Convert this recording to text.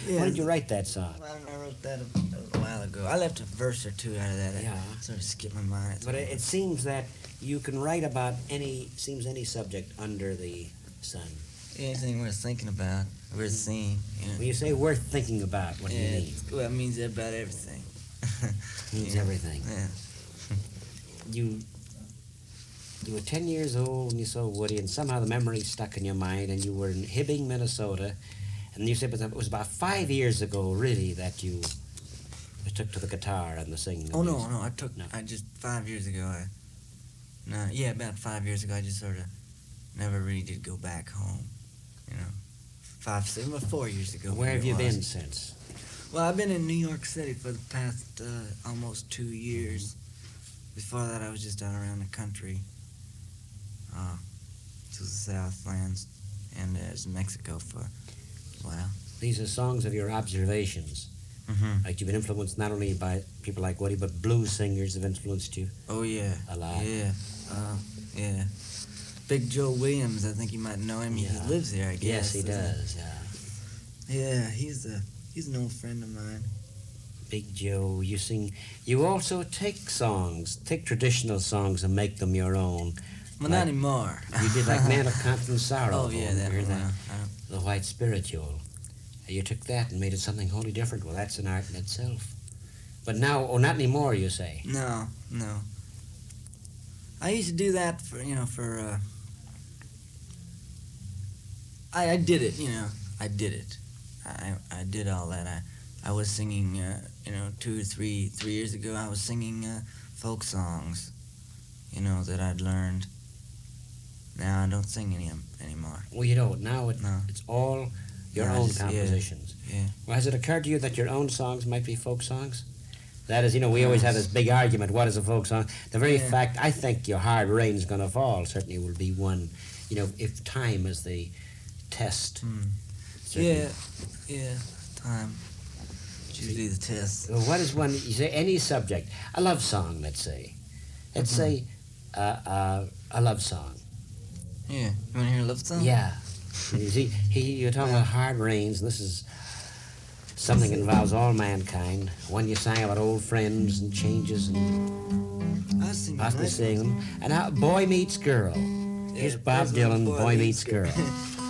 Yeah. When did you write that song? Well, I wrote that a while ago. I left a verse or two out of that. Yeah. I sort of skipped my mind. But it seems that you can write about any subject under the sun. Anything worth thinking about, worth seeing. Yeah. When you say worth thinking about, what do you mean? Well, it means about everything. Means everything. Yeah. You were 10 years old and you saw Woody, and somehow the memory stuck in your mind, and you were in Hibbing, Minnesota, and you said it was about 5 years ago, really, that you took to the guitar and the singing. Oh, no, I just 5 years ago, about 5 years ago, I just sort of never really did go back home, 4 years ago. Where have you been since? Well, I've been in New York City for the past almost 2 years. Before that, I was just out around the country, to the Southlands, and Mexico for a while. These are songs of your observations. Mm-hmm. Like you've been influenced not only by people like Woody, but blues singers have influenced you. Oh, yeah. A lot. Yeah. Yeah. Big Joe Williams, I think you might know him. Yeah. He lives there, I guess. Yes, he does, yeah. Yeah, he's an old friend of mine. Big Joe, you sing. You also take traditional songs and make them your own. Well, not anymore. You did like Man of Constant Sorrow. Oh, yeah, that one. The White Spiritual. You took that and made it something wholly different. Well, that's an art in itself. But now, not anymore, you say? No. I used to do that I did it, I did it. I did all that. I was singing, 2 or 3 years ago, I was singing folk songs, that I'd learned. Now I don't sing any anymore. Well, you don't. Now No. it's all your own compositions. Yeah. Well, has it occurred to you that your own songs might be folk songs? That is, we always have this big argument, what is a folk song? The very fact, I think Your Hard Rain's Gonna Fall certainly will be one, if time is the test. Yeah, time. Usually the test. Well, what is one, you say any subject, a love song, let's say. Let's say a love song. Yeah, you want to hear a love song? Yeah. You see, you're talking about hard rains, and this is something that involves all mankind. One you sang about old friends and changes and possibly sing them. And how Boy Meets Girl. Here's Bob Dylan, Boy Meets Girl.